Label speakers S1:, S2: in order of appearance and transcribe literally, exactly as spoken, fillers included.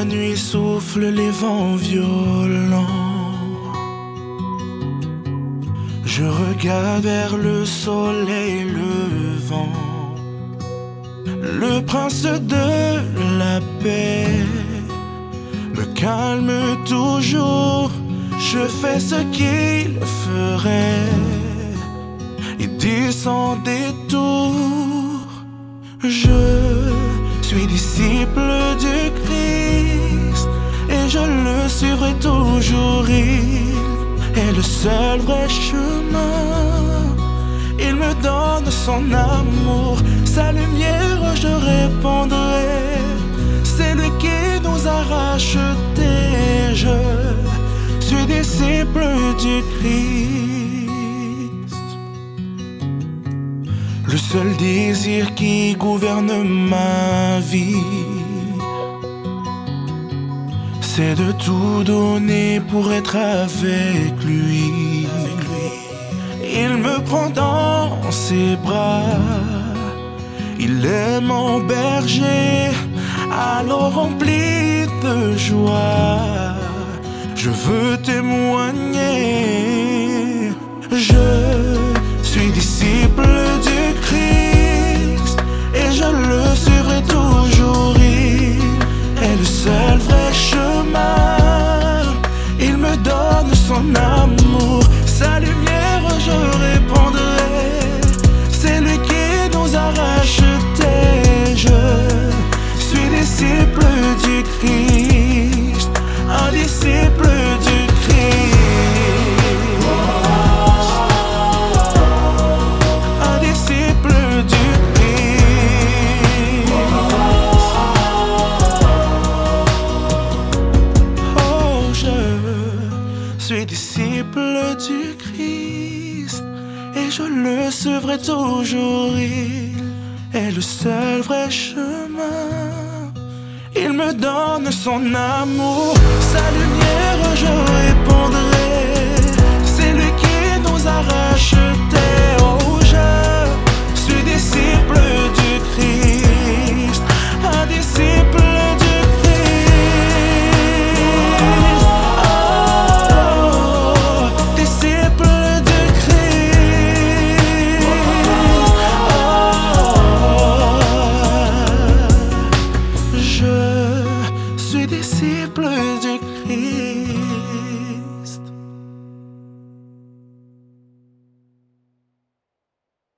S1: nuit souffle les vents violents, je regarde vers le soleil levant, le prince de la paix me calme toujours. Je fais ce qu'il ferait, il dit sans détour. Je suis disciple du Christ et je le suivrai toujours. Il est le seul vrai chemin, il me donne son amour, sa lumière je répandrai. C'est lui qui nous a rachetés. Je suis disciple du Christ. Le seul désir qui gouverne ma vie, c'est de tout donner pour être avec lui. Il me prend dans ses bras, il est mon berger, alors rempli de joie, je veux témoigner. Je suis disciple du Christ et je le suivrai toujours. Il est le seul vrai chemin, il me donne son amour, sa lumière je répandrai. C'est lui qui nous a rachetés. Je suis disciple du Christ, un disciple du Christ, un disciple du Christ. Oh, je suis disciple du Christ et je le suivrai toujours. Il est le seul vrai chemin, il me donne son amour, sa lumière je répondrai.